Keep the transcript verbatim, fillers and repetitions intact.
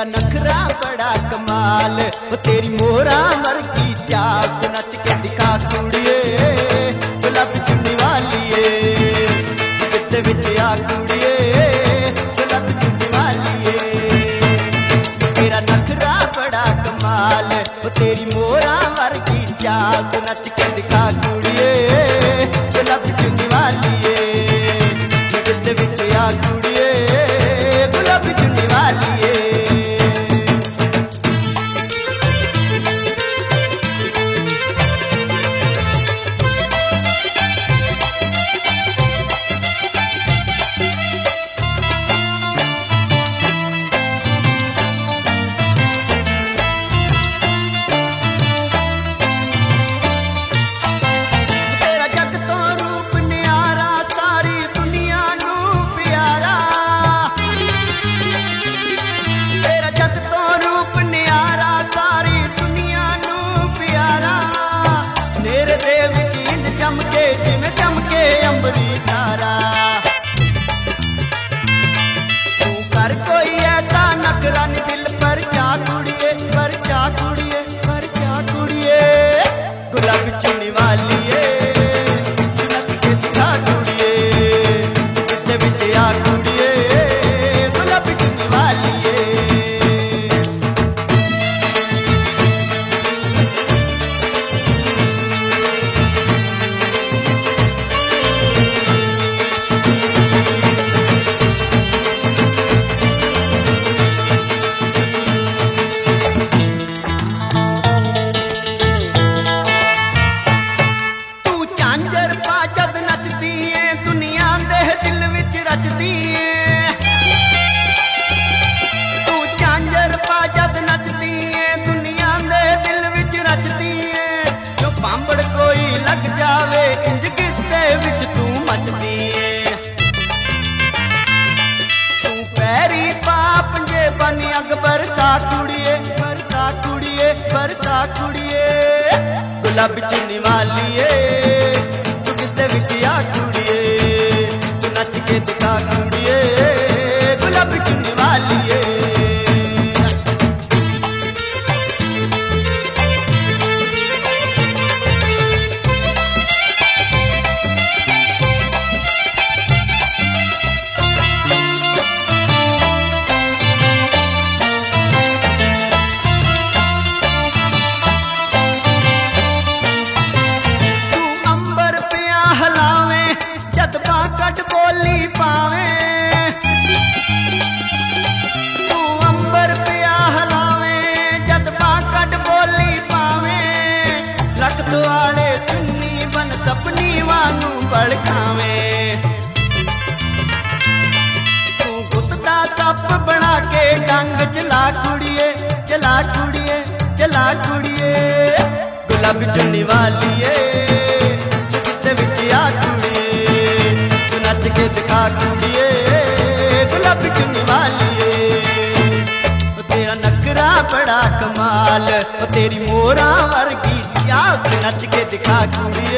तेरा नखरा बड़ा कमाल, ओ तेरी मोरा वर्गी चाल, नच के दिखा कुड़िए गुलाबी चुन्नी वालिए, किते विच आ कुड़िए गुलाबी चुन्नी वालिए। तेरा नखरा बड़ा कमाल, ओ तेरी मोरा वर्गी चाल, नच के दिखा कुड़िए गुलाबी चुन्नी वालिए, किते विच आ कुड़िए गुलाबी चुन्नी वालिए। गुलाबी चुन्नी वालिए नच के दिखा कुड़िए, किते विच आ कुड़िए गुलाबी चुन्नी वालिए। कुड़िए बरसा कुड़िए बरसा कुड़िए गुलाबी चुन्नी वालिए, तू किते विच आ कुड़िए, तू नच के दिखा कुड़िए गुलाबी चुन्नी वालिए। बना के डंग चला कुड़िए चला कुड़िए चला कुड़िए गुलाबी चुन्नी वालिए, किते विच आ कुड़िए, तू नच के दिखा कुड़िए गुलाबी चुन्नी वालिए। तेरा नखरा बड़ा कमाल, तेरी मोरा वर्गी चाल, नच के दिखा कुड़िए